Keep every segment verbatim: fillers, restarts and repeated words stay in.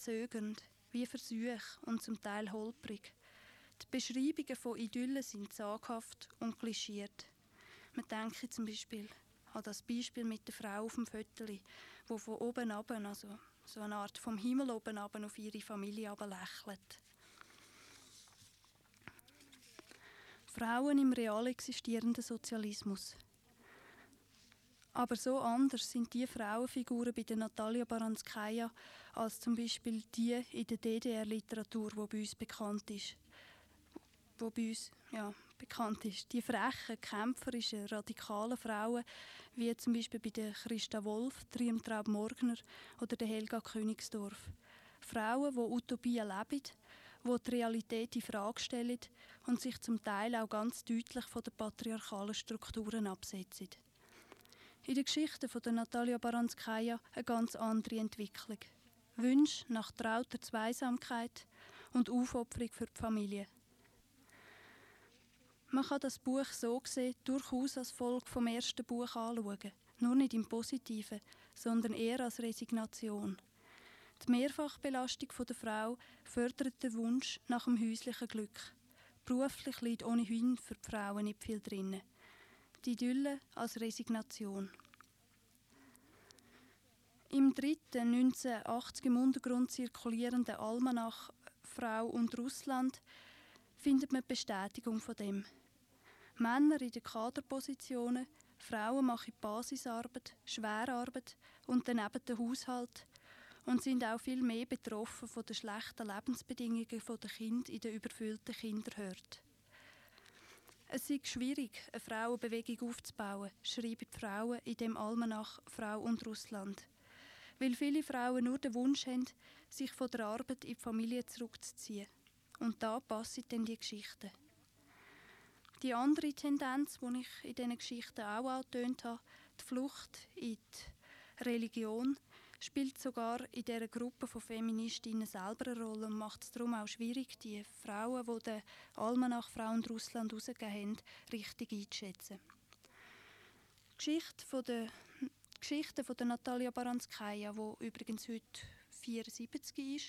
zögernd, wie Versuch und zum Teil holprig. Die Beschreibungen von Idyllen sind zaghaft und klischiert. Man denke zum Beispiel an das Beispiel mit der Frau auf dem Fötterli, wo von oben ab, also so eine Art vom Himmel oben ab auf ihre Familie lächelt. Frauen im real existierenden Sozialismus. Aber so anders sind die Frauenfiguren bei der Natalia Baranskaya als zum Beispiel die in der D D R-Literatur, die bei uns bekannt ist. Wo bei uns ja, bekannt ist. Die frechen, kämpferischen, radikalen Frauen, wie zum Beispiel bei der Christa Wolf, Triemtraub Morgner oder der Helga Königsdorf. Frauen, die Utopien leben, die die Realität in Frage stellen und sich zum Teil auch ganz deutlich von den patriarchalen Strukturen absetzen. In der Geschichte von der Natalia Baranskaya eine ganz andere Entwicklung. Wunsch nach trauter Zweisamkeit und Aufopferung für die Familie. Man kann das Buch so gesehen durchaus als Folge vom ersten Buch anschauen. Nur nicht im Positiven, sondern eher als Resignation. Die Mehrfachbelastung der Frau fördert den Wunsch nach dem häuslichen Glück. Beruflich liegt ohnehin für die Frauen nicht viel drin. Die Idylle als Resignation. Im dritten neunzehnhundertachtzig im Untergrund zirkulierenden Almanach «Frau und Russland» findet man die Bestätigung von dem. Männer in den Kaderpositionen, Frauen machen Basisarbeit, Schwerarbeit und daneben den Haushalt und sind auch viel mehr betroffen von den schlechten Lebensbedingungen der Kinder in den überfüllten Kinderhörden. Es ist schwierig, eine Frauenbewegung aufzubauen, schreiben die Frauen in dem Almanach «Frau und Russland». Weil viele Frauen nur den Wunsch haben, sich von der Arbeit in die Familie zurückzuziehen. Und da passen dann die Geschichten. Die andere Tendenz, die ich in diesen Geschichten auch angetönt habe, die Flucht in die Religion, spielt sogar in dieser Gruppe von Feministinnen selber eine Rolle und macht es darum auch schwierig, die Frauen, die den Almanach «Frau und Russland» herausgegeben haben, richtig einzuschätzen. Die Geschichte von der Die Geschichte von der Natalia Baranskaya, die übrigens heute vierundsiebzig ist,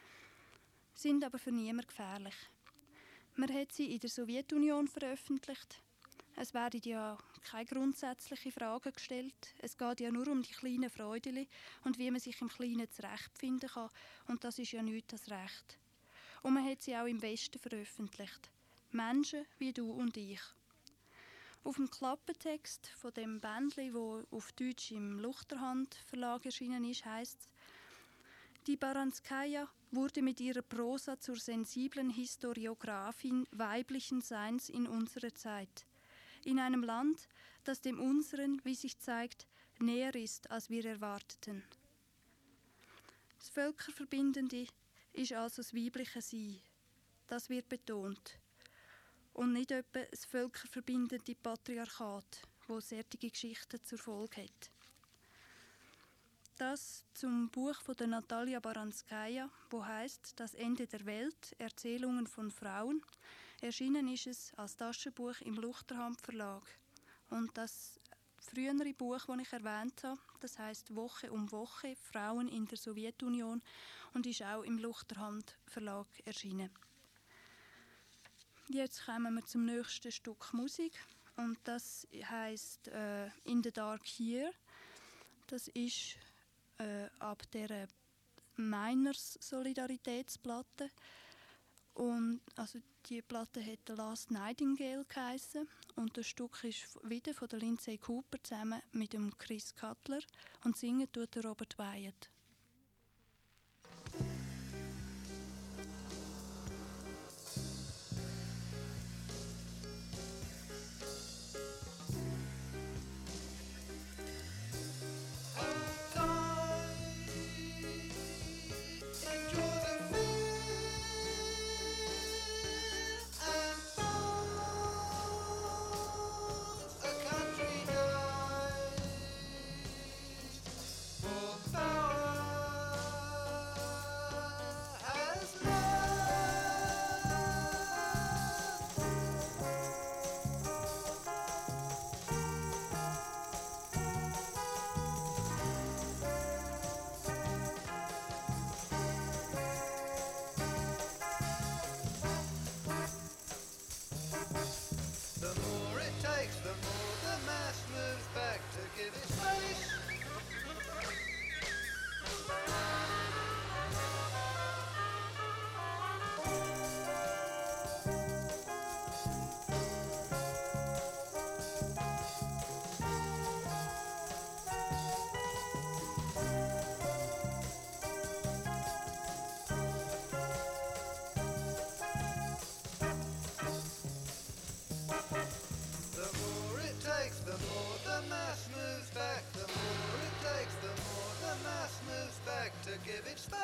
sind aber für niemanden gefährlich. Man hat sie in der Sowjetunion veröffentlicht. Es werden ja keine grundsätzlichen Fragen gestellt. Es geht ja nur um die kleinen Freudeli und wie man sich im Kleinen zurechtfinden kann. Und das ist ja nichts als Recht. Und man hat sie auch im Westen veröffentlicht. Menschen wie du und ich. Auf dem Klappentext von dem Bändli, wo auf Deutsch im Luchterhand Verlag erschienen ist, heißt es: Die Baranskaya wurde mit ihrer Prosa zur sensiblen Historiografin weiblichen Seins in unserer Zeit. In einem Land, das dem unseren, wie sich zeigt, näher ist, als wir erwarteten. Das Völkerverbindende ist also das weibliche Sein. Das wird betont. Und nicht etwa das völkerverbindende Patriarchat, das solche Geschichten zur Folge hat. Das zum Buch von der Natalia Baranskaya, wo heißt «Das Ende der Welt. Erzählungen von Frauen». Erschienen ist es als Taschenbuch im Luchterhand Verlag. Und das frühere Buch, das ich erwähnt habe, das heißt «Woche um Woche. Frauen in der Sowjetunion» und ist auch im Luchterhand Verlag erschienen. Jetzt kommen wir zum nächsten Stück Musik und das heisst äh, «In the Dark Here». Das ist äh, ab der Miners Solidaritätsplatte und also die Platte hat «The Last Nightingale» geheissen und das Stück ist wieder von der Lindsay Cooper zusammen mit dem Chris Cutler und singen tut der Robert Wyatt. Power give it space.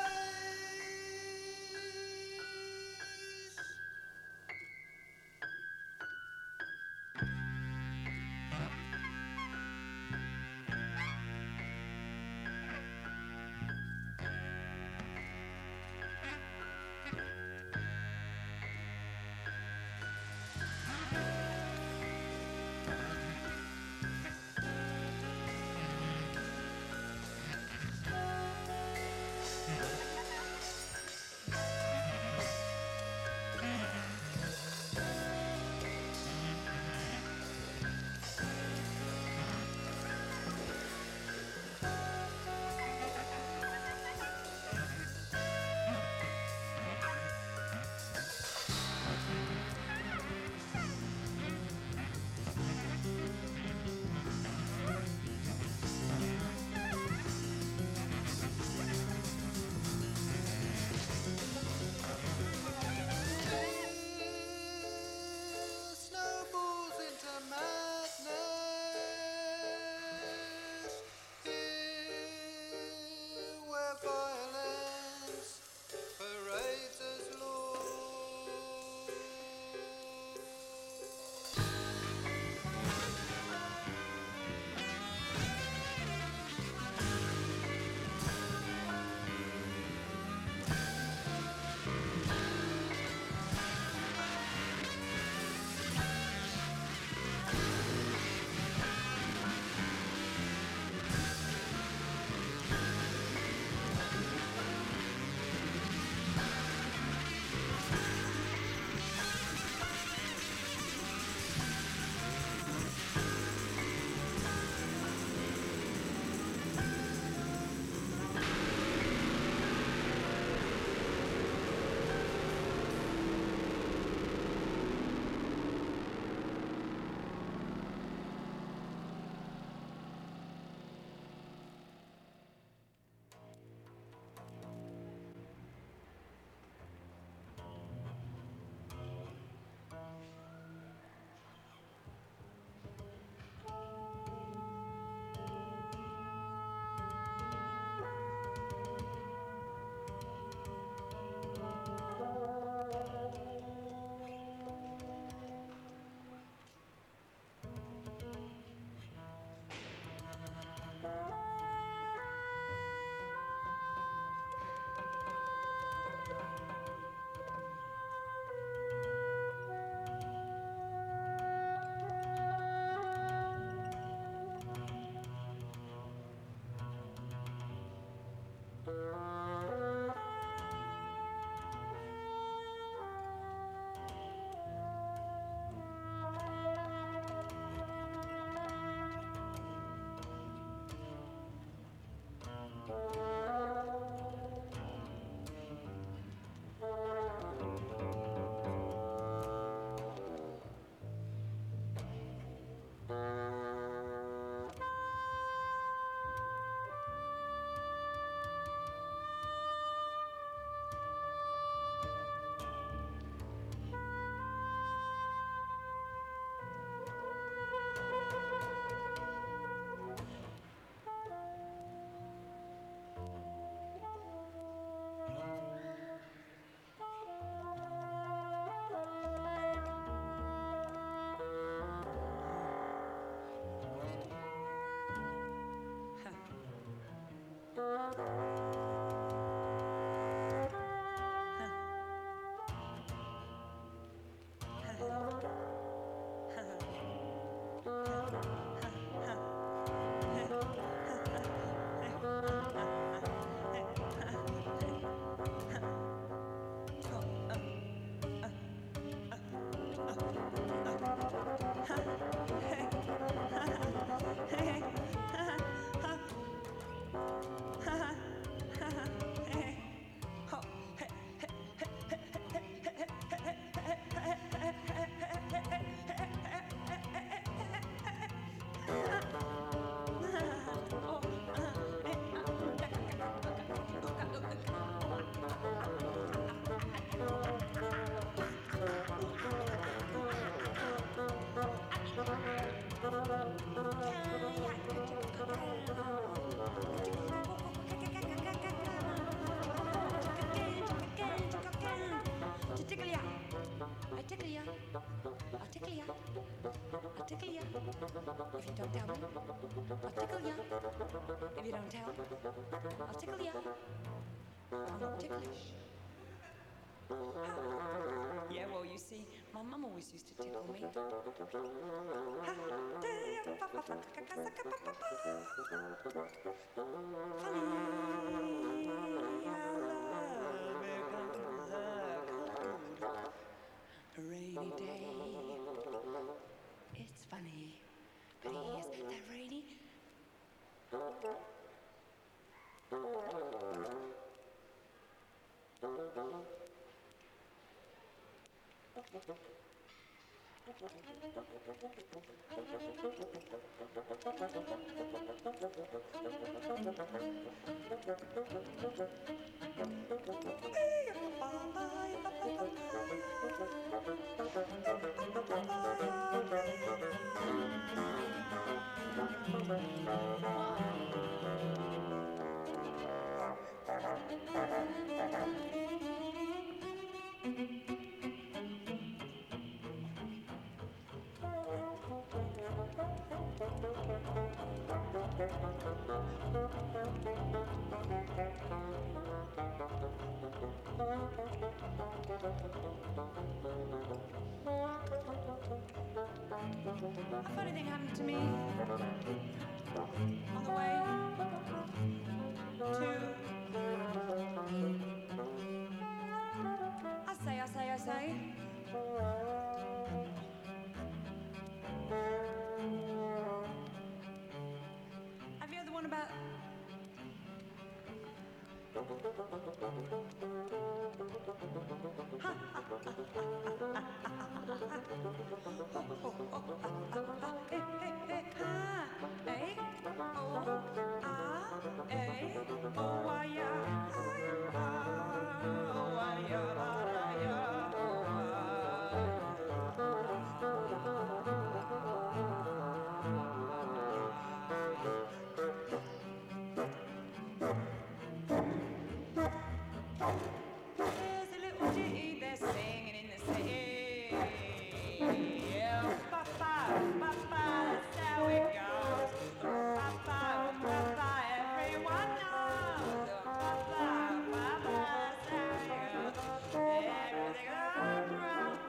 tickle you. If you don't tell me, I'll tickle you. If you don't tell me, I'll tickle you. I'm not ticklish. Yeah, well, you see, my mum always used to tickle me. A rainy day. It's funny, but he is that rainy. A funny thing happened to me on the way to. I say, I say, I say. Have you heard the one about? Ha, ha, ha, ha, Hey, hey, hey, ha, hey, oh, ah, hey, oh, why, yeah, oh, why, yeah, yeah, There's a little ditty they're singing in the city. Yeah, ba-ba, ba-ba, that's how it goes. Ba-ba, ba-ba, everyone knows. Ba-ba, ba-ba, that's how it goes. Everything goes wrong.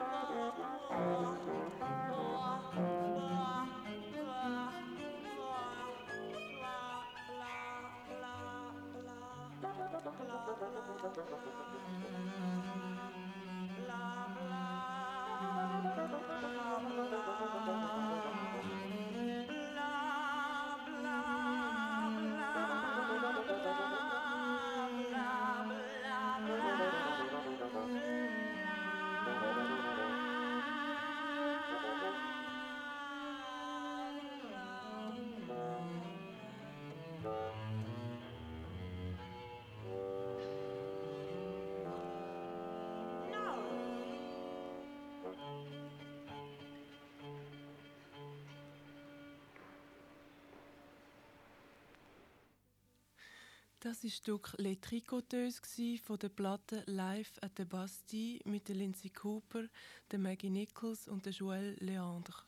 Das war das Stück «Les Tricoteuses» von der Platte «Live at the Bastille» mit der Lindsay Cooper, der Maggie Nichols und der Joël Leandre.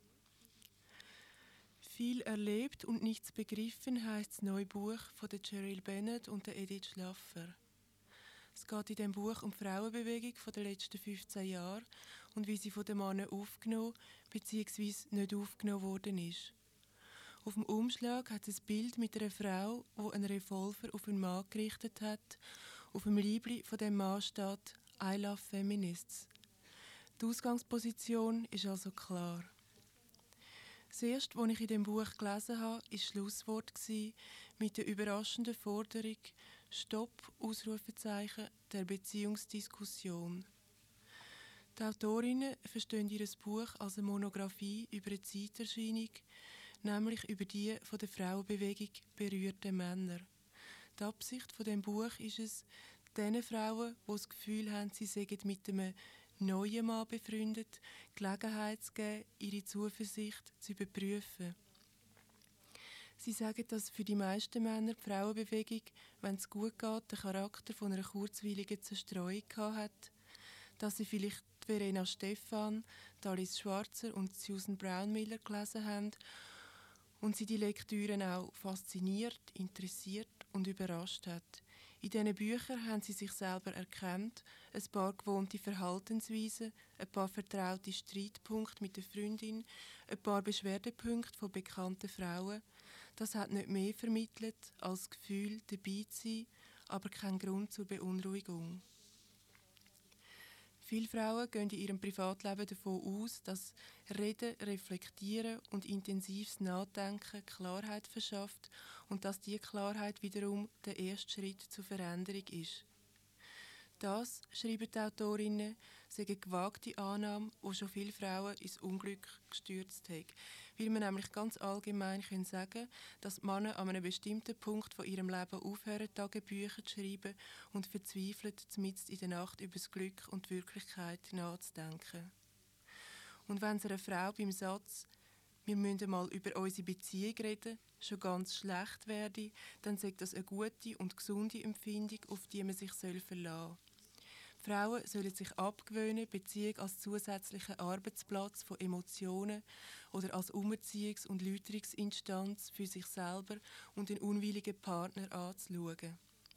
«Viel erlebt und nichts begriffen» heisst das neue Buch von der Cheryl Bennett und der Edith Schlaffer. Es geht in diesem Buch um die Frauenbewegung der letzten fünfzehn Jahre und wie sie von den Männern aufgenommen bzw. nicht aufgenommen worden ist. Auf dem Umschlag hat es ein Bild mit einer Frau, die einen Revolver auf einen Mann gerichtet hat. Auf dem Leibli von dem Mann steht «I love Feminists». Die Ausgangsposition ist also klar. Das erste, was ich in dem Buch gelesen habe, war das Schlusswort mit der überraschenden Forderung «Stopp!» Ausrufezeichen der Beziehungsdiskussion. Die Autorinnen verstehen ihr Buch als eine Monographie über eine Zeiterscheinung, nämlich über die von der Frauenbewegung berührten Männer. Die Absicht von dem Buch ist es, diesen Frauen, die das Gefühl haben, sie seien mit einem neuen Mann befreundet, Gelegenheit zu geben, ihre Zuversicht zu überprüfen. Sie sagen, dass für die meisten Männer die Frauenbewegung, wenn es gut geht, den Charakter von einer kurzweiligen Zerstreuung hat, dass sie vielleicht die Verena Stephan, Alice Schwarzer und Susan Brown-Miller gelesen haben und sie die Lektüren auch fasziniert, interessiert und überrascht hat. In diesen Büchern haben sie sich selber erkannt, ein paar gewohnte Verhaltensweisen, ein paar vertraute Streitpunkte mit der Freundin, ein paar Beschwerdepunkte von bekannten Frauen. Das hat nicht mehr vermittelt als das Gefühl, dabei zu sein, aber kein Grund zur Beunruhigung. Viele Frauen gehen in ihrem Privatleben davon aus, dass Reden, Reflektieren und intensives Nachdenken Klarheit verschafft und dass diese Klarheit wiederum der erste Schritt zur Veränderung ist. Das, schreiben die Autorinnen, sei eine gewagte Annahme, die schon viele Frauen ins Unglück gestürzt hat. Weil man nämlich ganz allgemein können sagen, dass Männer an einem bestimmten Punkt von ihrem Leben aufhören, Tagebücher zu schreiben und verzweifeln, mitten in der Nacht über das Glück und die Wirklichkeit nachzudenken. Und wenn es einer Frau beim Satz «Wir müssen mal über unsere Beziehung reden» schon ganz schlecht werde, dann sagt das eine gute und gesunde Empfindung, auf die man sich verlassen soll. Frauen sollen sich abgewöhnen, Beziehung als zusätzlichen Arbeitsplatz von Emotionen oder als Umerziehungs- und Läuterungsinstanz für sich selber und den unwilligen Partner anzuschauen.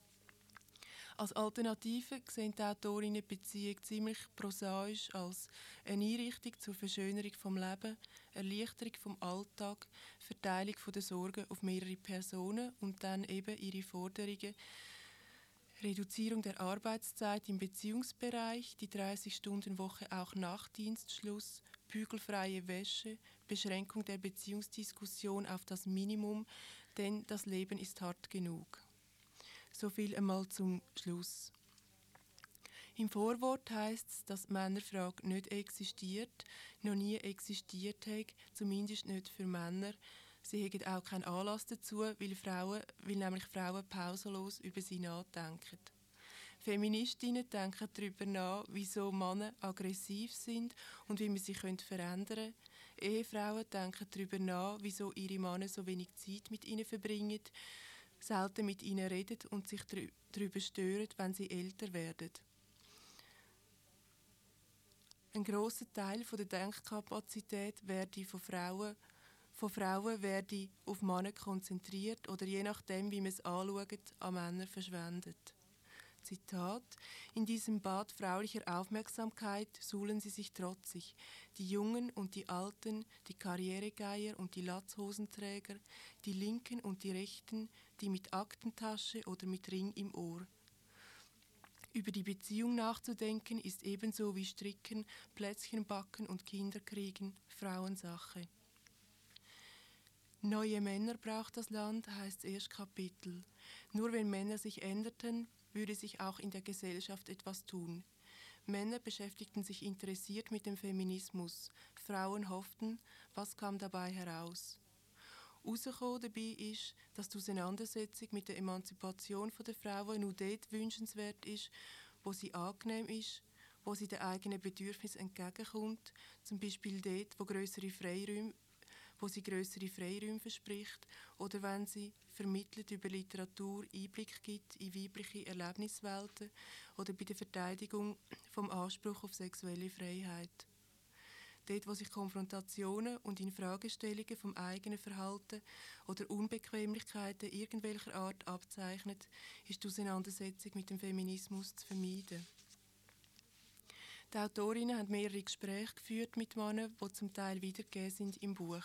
Als Alternative sehen die Autorinnen die Beziehung ziemlich prosaisch als eine Einrichtung zur Verschönerung vom Leben, Erleichterung vom Alltag, Verteilung der Sorgen auf mehrere Personen und dann eben ihre Forderungen: Reduzierung der Arbeitszeit im Beziehungsbereich, die dreißig-Stunden-Woche auch nach Dienstschluss, bügelfreie Wäsche, Beschränkung der Beziehungsdiskussion auf das Minimum, denn das Leben ist hart genug. So viel einmal zum Schluss. Im Vorwort heisst es, dass die Männerfrage nicht existiert, noch nie existiert hat, zumindest nicht für Männer. Sie haben auch keinen Anlass dazu, weil, Frauen, weil nämlich Frauen pausenlos über sie nachdenken. Feministinnen denken darüber nach, wieso Männer aggressiv sind und wie man sie verändern können. Ehefrauen denken darüber nach, wieso ihre Männer so wenig Zeit mit ihnen verbringen, selten mit ihnen reden und sich darüber stören, wenn sie älter werden. Ein grosser Teil der Denkkapazität werde von Frauen, von Frauen werde auf Männer konzentriert oder je nachdem, wie man es anschaut, an Männer verschwendet. Zitat: In diesem Bad fraulicher Aufmerksamkeit suhlen sie sich trotzig, die Jungen und die Alten, die Karrieregeier und die Latzhosenträger, die Linken und die Rechten, die mit Aktentasche oder mit Ring im Ohr. Über die Beziehung nachzudenken ist ebenso wie Stricken, Plätzchen backen und Kinder kriegen Frauensache. Neue Männer braucht das Land, heißt das erste Kapitel. Nur wenn Männer sich änderten, würde sich auch in der Gesellschaft etwas tun. Männer beschäftigten sich interessiert mit dem Feminismus. Frauen hofften, was kam dabei heraus? Herausgekommen dabei ist, dass die Auseinandersetzung mit der Emanzipation der Frauen nur dort wünschenswert ist, wo sie angenehm ist, wo sie den eigenen Bedürfnissen entgegenkommt, zum Beispiel dort, wo grössere Freiräume wo sie grössere Freiräume verspricht oder wenn sie vermittelt über Literatur Einblick gibt in weibliche Erlebniswelten oder bei der Verteidigung vom Anspruch auf sexuelle Freiheit. Dort, wo sich Konfrontationen und Infragestellungen vom eigenen Verhalten oder Unbequemlichkeiten irgendwelcher Art abzeichnet, ist die Auseinandersetzung mit dem Feminismus zu vermeiden. Die Autorinnen haben mehrere Gespräche geführt mit Männern, die zum Teil wiedergegeben sind im Buch.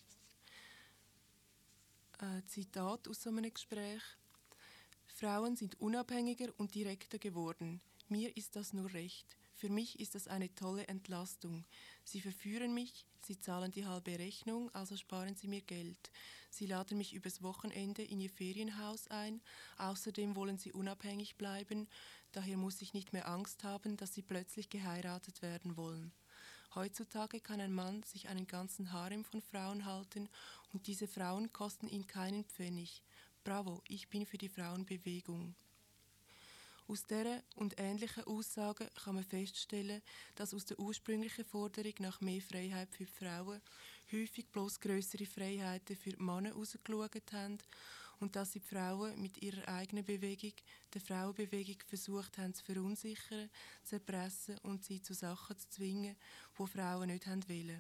Ein Zitat aus so einem Gespräch: Frauen sind unabhängiger und direkter geworden. Mir ist das nur recht. Für mich ist das eine tolle Entlastung. Sie verführen mich, sie zahlen die halbe Rechnung, also sparen sie mir Geld. Sie laden mich übers Wochenende in ihr Ferienhaus ein. Außerdem wollen sie unabhängig bleiben. Daher muss ich nicht mehr Angst haben, dass sie plötzlich geheiratet werden wollen. Heutzutage kann ein Mann sich einen ganzen Harem von Frauen halten und diese Frauen kosten ihn keinen Pfennig. Bravo, ich bin für die Frauenbewegung. Aus dieser und ähnlichen Aussagen kann man feststellen, dass aus der ursprünglichen Forderung nach mehr Freiheit für die Frauen häufig bloß grössere Freiheiten für die Männer herausgeschaut haben und dass sie die Frauen mit ihrer eigenen Bewegung, der Frauenbewegung, versucht haben zu verunsichern, zu erpressen und sie zu Sachen zu zwingen, die Frauen nicht wollen.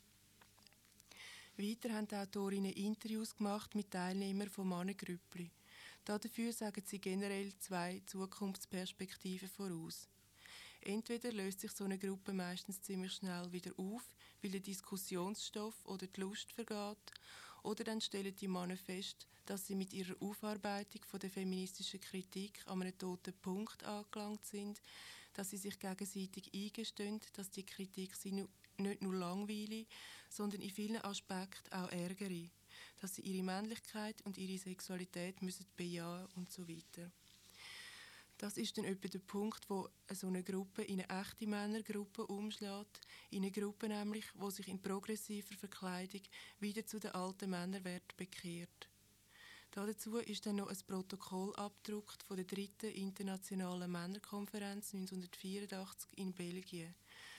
Weiter haben die Autorinnen Interviews gemacht mit Teilnehmern von Männergrüppli. Dafür sagen sie generell zwei Zukunftsperspektiven voraus. Entweder löst sich so eine Gruppe meistens ziemlich schnell wieder auf, weil der Diskussionsstoff oder die Lust vergeht, oder dann stellen die Männer fest, dass sie mit ihrer Aufarbeitung von der feministischen Kritik an einem toten Punkt angelangt sind, dass sie sich gegenseitig eingestehen, dass die Kritik sie nicht nur langweile, sondern in vielen Aspekten auch ärgere, dass sie ihre Männlichkeit und ihre Sexualität müssen bejahen und so weiter. Das ist dann etwa der Punkt, wo so eine Gruppe in eine echte Männergruppe umschlägt, in eine Gruppe nämlich, wo sich in progressiver Verkleidung wieder zu den alten Männerwerten bekehrt. Dazu ist dann noch ein Protokoll abgedruckt von der dritten internationalen Männerkonferenz neunzehnhundertvierundachtzig in Belgien.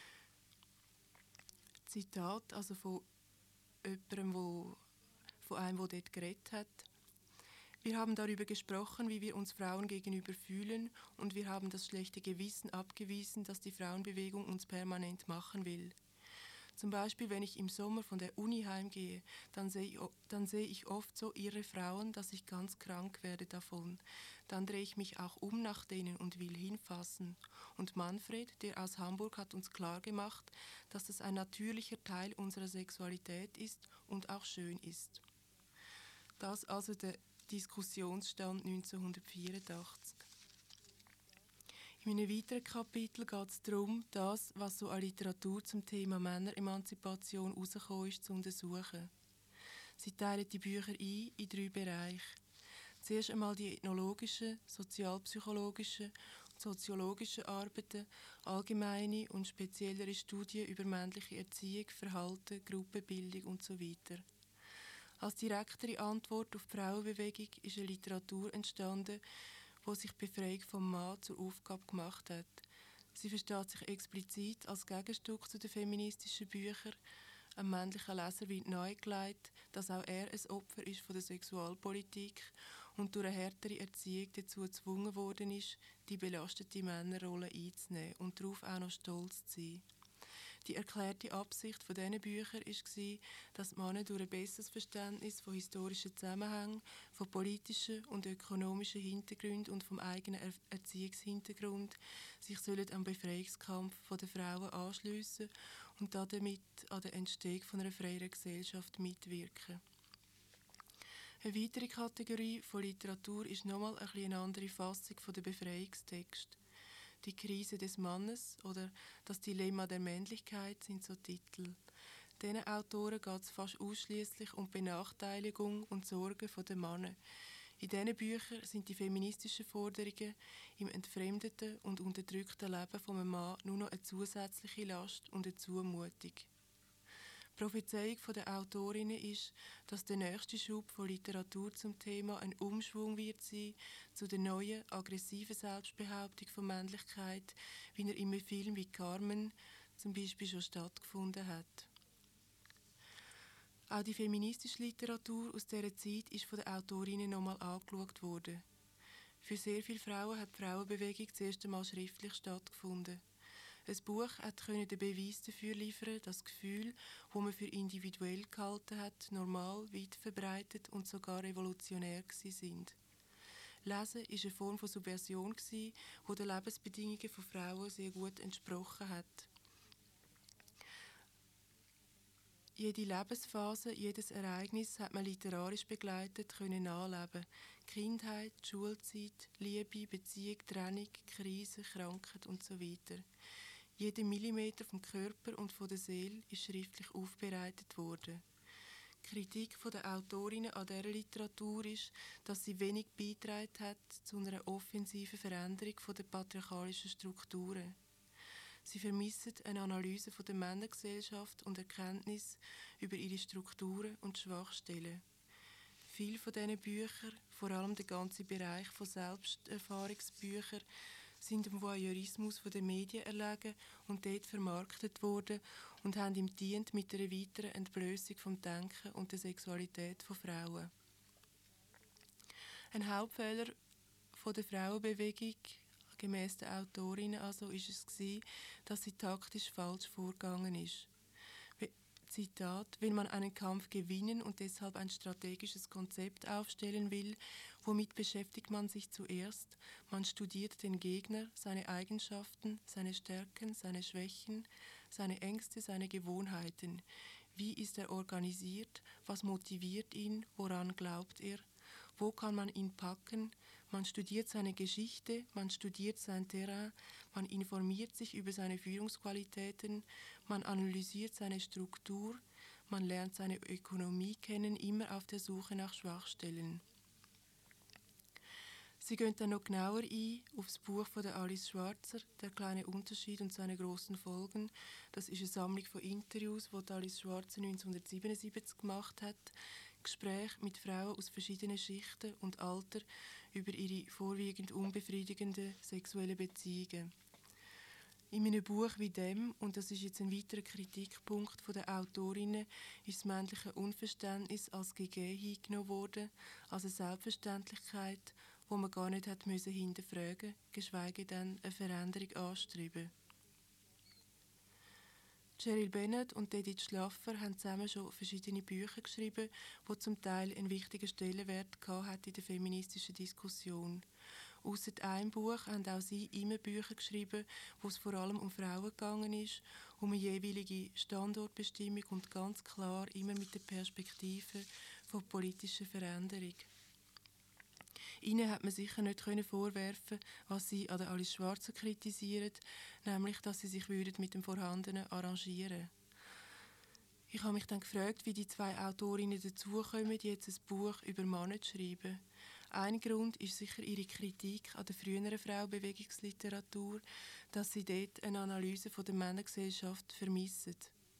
Zitat also von jemandem, wo, von einem, der dort geredet hat. Wir haben darüber gesprochen, wie wir uns Frauen gegenüber fühlen, und wir haben das schlechte Gewissen abgewiesen, das die Frauenbewegung uns permanent machen will. Zum Beispiel, wenn ich im Sommer von der Uni heimgehe, dann sehe ich, dann sehe ich oft so irre Frauen, dass ich ganz krank werde davon. Dann drehe ich mich auch um nach denen und will hinfassen. Und Manfred, der aus Hamburg, hat uns klargemacht, dass das ein natürlicher Teil unserer Sexualität ist und auch schön ist. Das also der Diskussionsstand neunzehnhundertvierundachtzig. In einem weiteren Kapitel geht es darum, das, was so an Literatur zum Thema Männeremanzipation herausgekommen ist, zu untersuchen. Sie teilen die Bücher ein in drei Bereiche. Zuerst einmal die ethnologischen, sozialpsychologischen und soziologischen Arbeiten, allgemeine und speziellere Studien über männliche Erziehung, Verhalten, Gruppenbildung und so weiter. Als direktere Antwort auf die Frauenbewegung ist eine Literatur entstanden, die sich die Befreiung vom Mann zur Aufgabe gemacht hat. Sie versteht sich explizit als Gegenstück zu den feministischen Büchern. Einem männlichen Leser wird nahegelegt, dass auch er ein Opfer ist von der Sexualpolitik und durch eine härtere Erziehung dazu gezwungen worden ist, die belastete Männerrolle einzunehmen und darauf auch noch stolz zu sein. Die erklärte Absicht von diesen Büchern war, dass die Männer durch ein besseres Verständnis von historischen Zusammenhängen, von politischen und ökonomischen Hintergründen und vom eigenen er- Erziehungshintergrund sich sollen am Befreiungskampf der Frauen anschliessen und damit an der Entstehung von einer freieren Gesellschaft mitwirken. Eine weitere Kategorie von Literatur ist nochmal ein bisschen eine andere Fassung der Befreiungstexte. Die Krise des Mannes oder das Dilemma der Männlichkeit sind so Titel. Diesen Autoren geht es fast ausschließlich um die Benachteiligung und Sorgen der Männer. In diesen Büchern sind die feministischen Forderungen im entfremdeten und unterdrückten Leben von einem Mann nur noch eine zusätzliche Last und eine Zumutung. Die Prophezeiung der Autorinnen ist, dass der nächste Schub von Literatur zum Thema ein Umschwung wird sein zu der neuen, aggressiven Selbstbehauptung von Männlichkeit, wie er in einem Film wie Carmen zum Beispiel schon stattgefunden hat. Auch die feministische Literatur aus dieser Zeit ist von den Autorinnen nochmal angeschaut worden. Für sehr viele Frauen hat die Frauenbewegung zuerst einmal schriftlich stattgefunden. Ein Buch konnte den Beweis dafür liefern, dass Gefühle, die man für individuell gehalten hat, normal, weit verbreitet und sogar revolutionär sind. Lesen war eine Form von Subversion, die den Lebensbedingungen von Frauen sehr gut entsprochen hat. Jede Lebensphase, jedes Ereignis hat man literarisch begleitet können anleben. Kindheit, Schulzeit, Liebe, Beziehung, Trennung, Krise, Krankheit und so weiter. Jeder Millimeter vom Körper und von der Seele ist schriftlich aufbereitet worden. Die Kritik der Autorinnen an dieser Literatur ist, dass sie wenig beigetragen hat zu einer offensiven Veränderung der patriarchalischen Strukturen. Sie vermissen eine Analyse der Männergesellschaft und Erkenntnis über ihre Strukturen und Schwachstellen. Viele von diesen Büchern, vor allem der ganze Bereich von Selbsterfahrungsbüchern, sind dem Voyeurismus der Medien erlegen und dort vermarktet worden und haben ihm dient mit einer weiteren Entblößung vom Denken und der Sexualität von Frauen. Ein Hauptfehler von der Frauenbewegung, gemäss der Autorin also, ist es gewesen, dass sie taktisch falsch vorgegangen ist. Zitat: Wenn man einen Kampf gewinnen und deshalb ein strategisches Konzept aufstellen will, womit beschäftigt man sich zuerst? Man studiert den Gegner, seine Eigenschaften, seine Stärken, seine Schwächen, seine Ängste, seine Gewohnheiten. Wie ist er organisiert? Was motiviert ihn? Woran glaubt er? Wo kann man ihn packen? Man studiert seine Geschichte, man studiert sein Terrain, man informiert sich über seine Führungsqualitäten, man analysiert seine Struktur, man lernt seine Ökonomie kennen, immer auf der Suche nach Schwachstellen. Sie gehen dann noch genauer ein auf das Buch von der Alice Schwarzer, «Der kleine Unterschied und seine großen Folgen». Das ist eine Sammlung von Interviews, die Alice Schwarzer neunzehnhundertsiebenundsiebzig gemacht hat. Gespräche mit Frauen aus verschiedenen Schichten und Alter über ihre vorwiegend unbefriedigenden sexuellen Beziehungen. In einem Buch wie dem, und das ist jetzt ein weiterer Kritikpunkt der Autorinnen, ist das männliche Unverständnis als gegeben hingenommen worden, als eine Selbstverständlichkeit, die man gar nicht hat müssen hinterfragen, geschweige denn eine Veränderung anstreben. Cheryl Bennett und Edith Schlaffer haben zusammen schon verschiedene Bücher geschrieben, die zum Teil einen wichtigen Stellenwert hatten in der feministischen Diskussion. Ausser einem Buch haben auch sie immer Bücher geschrieben, wo es vor allem um Frauen gegangen ist, um eine jeweilige Standortbestimmung und ganz klar immer mit der Perspektive von politischer Veränderung. Ihnen hat man sicher nicht vorwerfen, was sie an der Alice Schwarzer kritisieren, nämlich, dass sie sich mit dem Vorhandenen arrangieren würden. Ich habe mich dann gefragt, wie die zwei Autorinnen dazukommen, jetzt ein Buch über Männer zu schreiben. Ein Grund ist sicher ihre Kritik an der früheren Frauenbewegungsliteratur, dass sie dort eine Analyse von der Männergesellschaft vermissen.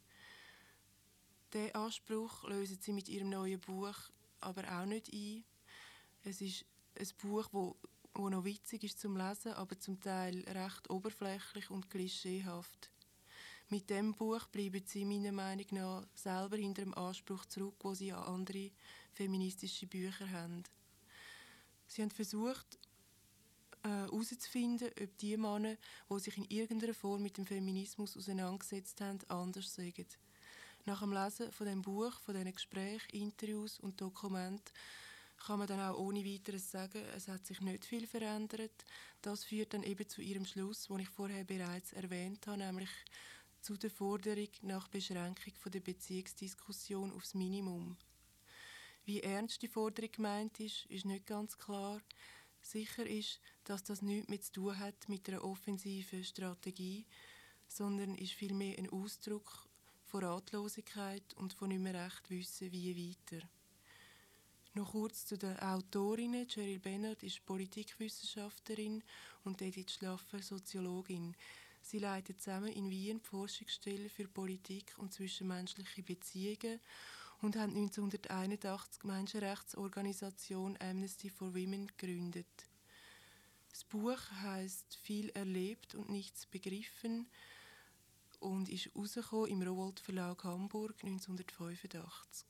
Diesen Anspruch lösen sie mit ihrem neuen Buch aber auch nicht ein. Es ist ein Buch, wo, wo noch witzig ist zum Lesen, aber zum Teil recht oberflächlich und klischeehaft. Mit dem Buch bleiben sie meiner Meinung nach selber hinter dem Anspruch zurück, wo sie an andere feministische Bücher haben. Sie haben versucht, herauszufinden, äh, ob die Männer, die sich in irgendeiner Form mit dem Feminismus auseinandergesetzt haben, anders sind. Nach dem Lesen von dem Buch, von diesen Gesprächen, Interviews und Dokumenten kann man dann auch ohne weiteres sagen, es hat sich nicht viel verändert. Das führt dann eben zu ihrem Schluss, den ich vorher bereits erwähnt habe, nämlich zu der Forderung nach Beschränkung von der Beziehungsdiskussion aufs Minimum. Wie ernst die Forderung gemeint ist, ist nicht ganz klar. Sicher ist, dass das nichts mehr zu tun hat mit einer offensiven Strategie, sondern ist vielmehr ein Ausdruck von Ratlosigkeit und von nicht mehr recht wissen, wie weiter. Noch kurz zu den Autorinnen. Cheryl Bennett ist Politikwissenschaftlerin und Edith Schlaffer Soziologin. Sie leitet zusammen in Wien die Forschungsstelle für Politik und zwischenmenschliche Beziehungen und haben neunzehnhunderteinundachtzig die Menschenrechtsorganisation Amnesty for Women gegründet. Das Buch heisst «Viel erlebt und nichts begriffen» und ist herausgekommen im Rowohlt Verlag Hamburg neunzehnhundertfünfundachtzig.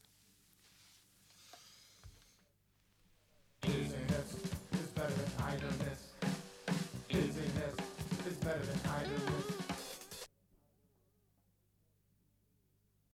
Busyness is better than idleness. Busyness is better than idleness.